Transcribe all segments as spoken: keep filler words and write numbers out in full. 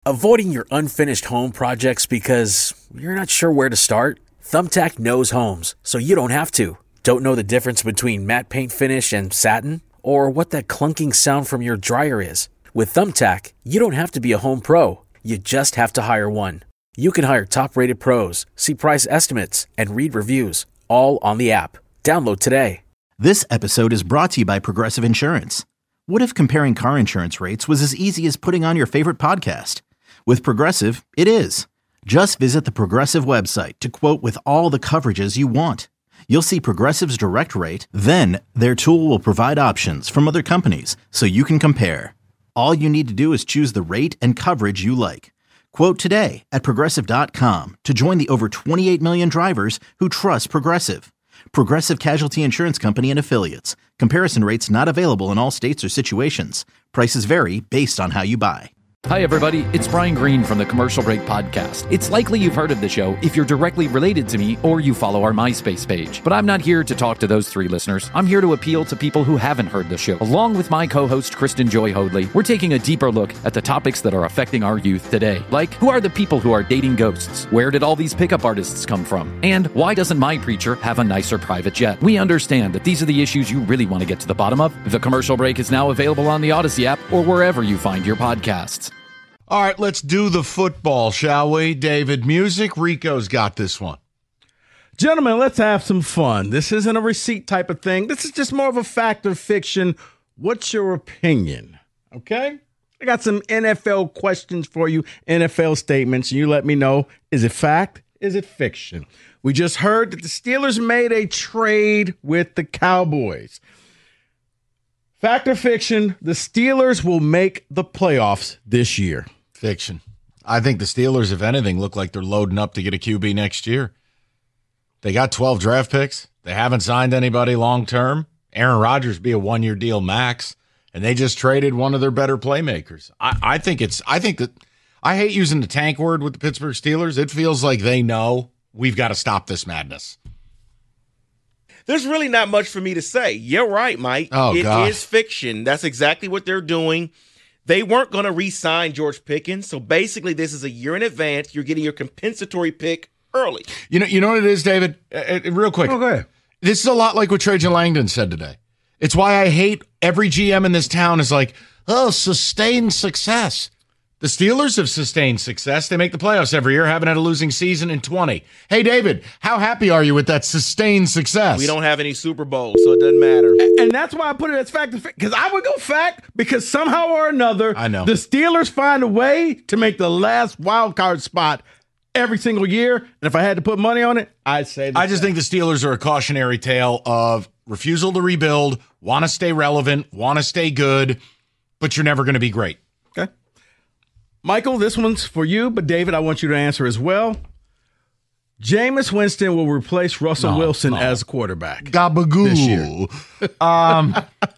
Avoiding your unfinished home projects because you're not sure where to start? Thumbtack knows homes, so you don't have to. Don't know the difference between matte paint finish and satin? Or what that clunking sound from your dryer is? With Thumbtack, you don't have to be a home pro. You just have to hire one. You can hire top-rated pros, see price estimates, and read reviews, all on the app. Download today. This episode is brought to you by Progressive Insurance. What if comparing car insurance rates was as easy as putting on your favorite podcast? With Progressive, it is. Just visit the Progressive website to quote with all the coverages you want. You'll see Progressive's direct rate, then their tool will provide options from other companies so you can compare. All you need to do is choose the rate and coverage you like. Quote today at Progressive dot com to join the over twenty-eight million drivers who trust Progressive. Progressive Casualty Insurance Company and Affiliates. Comparison rates not available in all states or situations. Prices vary based on how you buy. Hi, everybody. It's Brian Green from the Commercial Break Podcast. It's likely you've heard of the show if you're directly related to me or you follow our MySpace page. But I'm not here to talk to those three listeners. I'm here to appeal to people who haven't heard the show. Along with my co-host, Kristen Joy Hoadley, we're taking a deeper look at the topics that are affecting our youth today. Like, who are the people who are dating ghosts? Where did all these pickup artists come from? And why doesn't my preacher have a nicer private jet? We understand that these are the issues you really want to get to the bottom of. The Commercial Break is now available on the Odyssey app or wherever you find your podcasts. All right, let's do the football, shall we? David Music, Rico's got this one. Gentlemen, let's have some fun. This isn't a receipt type of thing. This is just more of a fact or fiction. What's your opinion? Okay? I got some N F L questions for you, N F L statements. You let me know, is it fact? Is it fiction? We just heard that the Steelers made a trade with the Cowboys. Fact or fiction, the Steelers will make the playoffs this year. Fiction. I think the Steelers, if anything, look like they're loading up to get a Q B next year. They got twelve draft picks. They haven't signed anybody long-term. Aaron Rodgers be a one-year deal max, and they just traded one of their better playmakers. I, I think it's. I think that I hate using the tank word with the Pittsburgh Steelers. It feels like they know we've got to stop this madness. There's really not much for me to say. You're right, Mike. Oh, it gosh. is fiction. That's exactly what they're doing. They weren't going to re-sign George Pickens, so basically this is a year in advance. You're getting your compensatory pick early. You know, you know what it is, David? Uh, uh, real quick. Oh, go ahead. This is a lot like what Trajan Langdon said today. It's why I hate every G M in this town is like, oh, sustained success. The Steelers have sustained success. They make the playoffs every year, haven't had a losing season in twenty. Hey, David, how happy are you with that sustained success? We don't have any Super Bowls, so it doesn't matter. And that's why I put it as fact, because I would go fact, because somehow or another, I know. the Steelers find a way to make the last wild card spot every single year. And if I had to put money on it, I'd say the I just fact. think the Steelers are a cautionary tale of refusal to rebuild, want to stay relevant, want to stay good, but you're never going to be great. Okay. Michael, this one's for you, but David, I want you to answer as well. Jameis Winston will replace Russell No, Wilson no. as quarterback. Gabagoo. This year. um,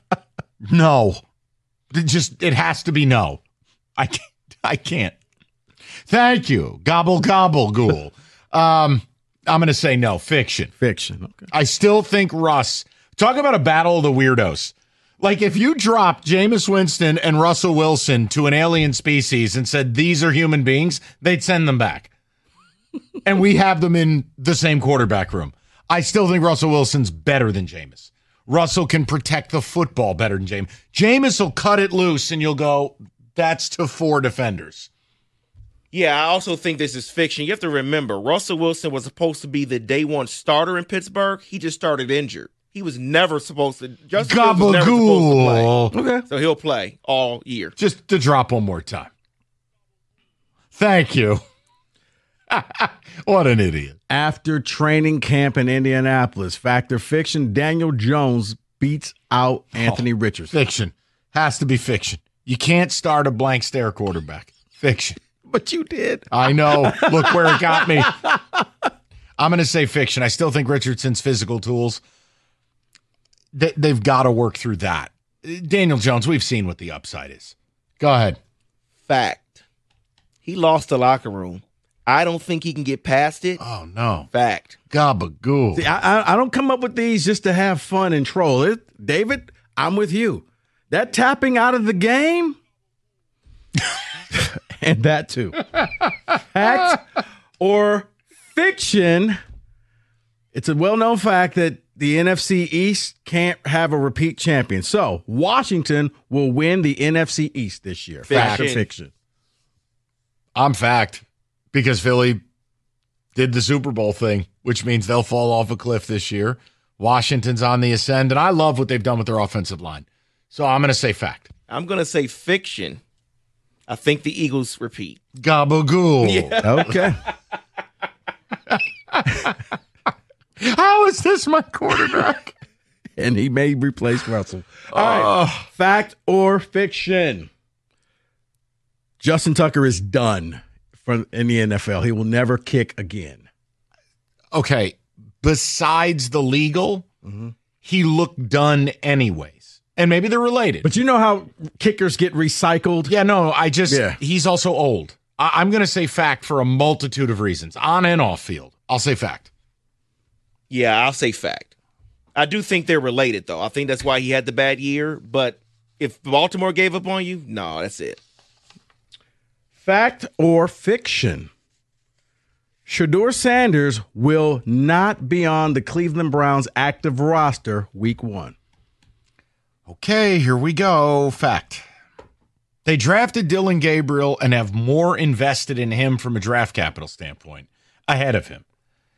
no. It just, it has to be no. I can't. I can't. Thank you. Gobble, gobble, ghoul. um, I'm going to say no. Fiction. Fiction. Okay. I still think Russ. Talk about a battle of the weirdos. Like, if you dropped Jameis Winston and Russell Wilson to an alien species and said, these are human beings, they'd send them back. And we have them in the same quarterback room. I still think Russell Wilson's better than Jameis. Russell can protect the football better than Jameis. Jameis will cut it loose, and you'll go, that's to four defenders. Yeah, I also think this is fiction. You have to remember, Russell Wilson was supposed to be the day one starter in Pittsburgh. He just started injured. He was never supposed to. Justin Fields was never supposed to play. Okay. So he'll play all year. Just to drop one more time. Thank you. What an idiot. After training camp in Indianapolis, fact or fiction, Daniel Jones beats out Anthony Oh, Richardson. Fiction. Has to be fiction. You can't start a blank stare quarterback. Fiction. But you did. I know. Look where it got me. I'm going to say fiction. I still think Richardson's physical tools, they, they've got to work through that. Daniel Jones, we've seen what the upside is. Go ahead. Fact. He lost the locker room. I don't think he can get past it. Oh, no. Fact. Gabagool. See, I, I, I don't come up with these just to have fun and troll. It, David, I'm with you. That tapping out of the game, And that too. Fact or fiction? It's a well-known fact that the N F C East can't have a repeat champion. So Washington will win the N F C East this year. Fiction. Fact or fiction? I'm fact because Philly did the Super Bowl thing, which means they'll fall off a cliff this year. Washington's on the ascend, and I love what they've done with their offensive line. So I'm going to say fact. I'm going to say fiction. I think the Eagles repeat. Gabagool. Yeah. Okay. How is this my quarterback? And he may replace Russell. All right. Uh, Fact or fiction? Justin Tucker is done for in the N F L. He will never kick again. okay, besides the legal, Mm-hmm. he looked done anyways. And maybe they're related. But you know how kickers get recycled? yeah, no, I just, Yeah. he's also old. I, I'm going to say fact for a multitude of reasons, on and off field. I'll say fact. Yeah, I'll say fact. I do think they're related, though. I think that's why he had the bad year. But if Baltimore gave up on you, no, that's it. Fact or fiction? Shedeur Sanders will not be on the Cleveland Browns active roster week one. Okay, here we go. Fact. They drafted Dylan Gabriel and have more invested in him from a draft capital standpoint ahead of him.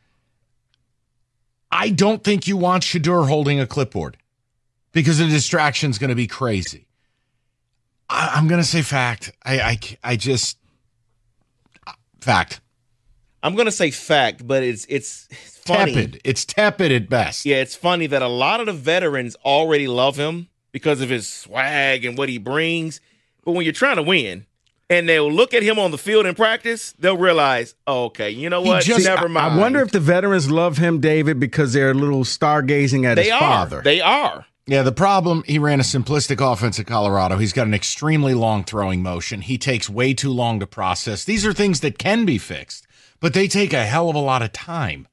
I don't think you want Shedeur holding a clipboard because the distraction's going to be crazy. I, I'm going to say fact. I, I, I just fact. I'm going to say fact, but it's it's funny. Tepid. It's tepid at best. Yeah, it's funny that a lot of the veterans already love him because of his swag and what he brings. But when you're trying to win and they'll look at him on the field in practice, they'll realize, oh, okay, you know He what? just- Never mind. I wonder if the veterans love him, David, because they're a little stargazing at they his are. father. They are. Yeah, the problem, he ran a simplistic offense at Colorado. He's got an extremely long throwing motion. He takes way too long to process. These are things that can be fixed, but they take a hell of a lot of time.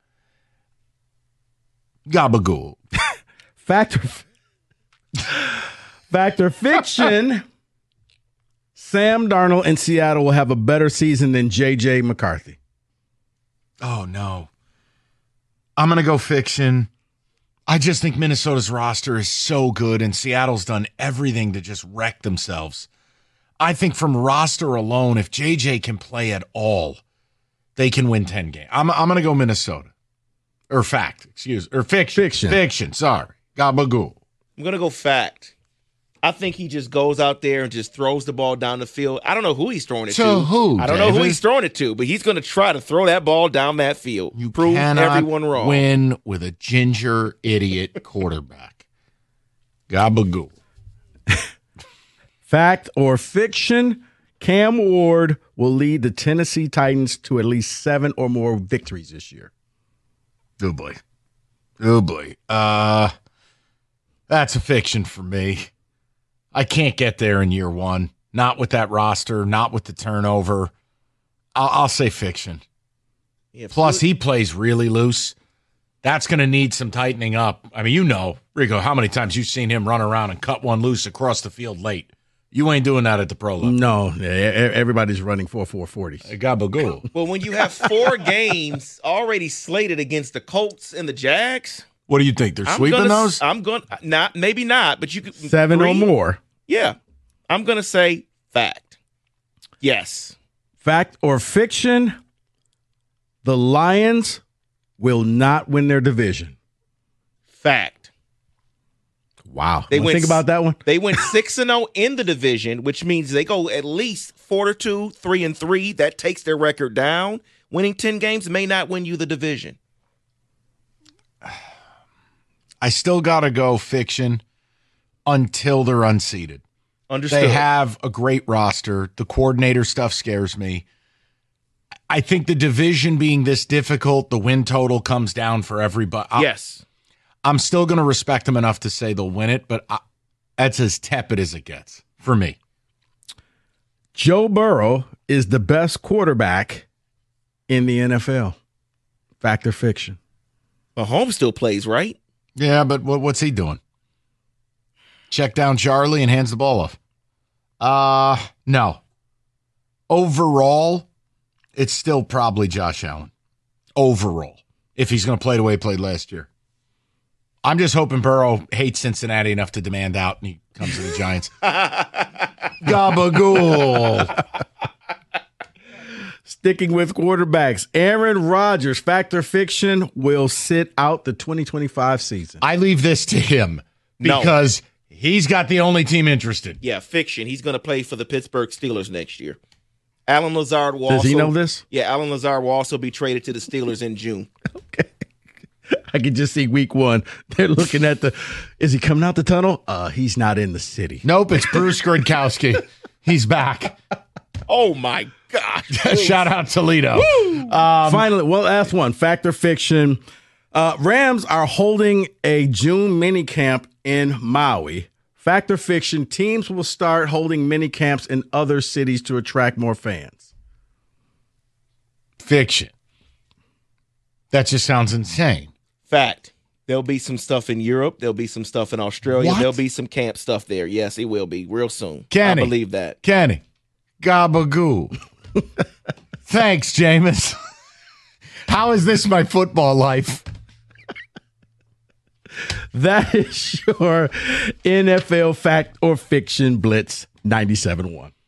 Gabagool. Fact or, fact or fiction? Sam Darnold in Seattle will have a better season than J J McCarthy. Oh, no. I'm going to go fiction. I just think Minnesota's roster is so good, and Seattle's done everything to just wreck themselves. I think from roster alone, if J J can play at all, they can win ten games. I'm, I'm going to go Minnesota. Or fact, excuse or fiction. Fiction. Fiction, sorry. Gabagool. I'm going to go fact. I think he just goes out there and just throws the ball down the field. I don't know who he's throwing it To to. who, I don't know who David? he's throwing it to, but he's going to try to throw that ball down that field. You prove cannot everyone wrong. win with a ginger idiot quarterback. Gabagool. Fact or fiction? Cam Ward will lead the Tennessee Titans to at least seven or more victories this year. Oh boy. Oh boy. Uh that's a fiction for me. I can't get there in year one. Not with that roster, not with the turnover. I'll, I'll say fiction. Yeah, Plus, he plays really loose. That's going to need some tightening up. I mean, you know, Rico, how many times you've seen him run around and cut one loose across the field late. You ain't doing that at the pro level. No, yeah, e- everybody's running four four forties. Gabagool. Well, when you have four games already slated against the Colts and the Jags, What do you think? They're I'm sweeping gonna, those? I'm going not maybe not, but you could Seven or three? more. Yeah, I'm going to say fact. Yes. Fact or fiction? The Lions will not win their division. Fact. Wow. They Wanna went think about that one? They went six and zero in the division, which means they go at least four to two, three and three. That takes their record down. Winning ten games may not win you the division. I still got to go fiction until they're unseated. Understood. They have a great roster. The coordinator stuff scares me. I think the division being this difficult, the win total comes down for everybody. I- yes. I'm still going to respect them enough to say they'll win it, but I, that's as tepid as it gets for me. Joe Burrow is the best quarterback in the N F L. Fact or fiction? Mahomes still plays, right? Yeah, but what, what's he doing? Check down Charlie and hands the ball off. Uh, no. overall, it's still probably Josh Allen. Overall, if he's going to play the way he played last year. I'm just hoping Burrow hates Cincinnati enough to demand out and he comes to the Giants. Gabagool. Sticking with quarterbacks, Aaron Rodgers, fact or fiction, will sit out the twenty twenty-five season. I leave this to him because no. he's got the only team interested. Yeah, fiction. He's going to play for the Pittsburgh Steelers next year. Alan Lazard will Does also, he know this? Yeah, Alan Lazard will also be traded to the Steelers in June. Okay. I can just see week one. They're looking at the, is he coming out the tunnel? Uh, he's not in the city. Nope, it's Bruce Gronkowski. He's back. Oh, my gosh. Shout out Toledo. Um, Finally, well, last one, fact or fiction. Uh, Rams are holding a June mini camp in Maui. Fact or fiction, teams will start holding mini camps in other cities to attract more fans. Fiction. That just sounds insane. Fact. There'll be some stuff in Europe. There'll be some stuff in Australia. What? There'll be some camp stuff there. Yes, it will be real soon. Kenny. I believe that. Kenny. Gabagoo. Thanks, Jameis. How is this my football life? That is your N F L fact or fiction blitz ninety-seven point one.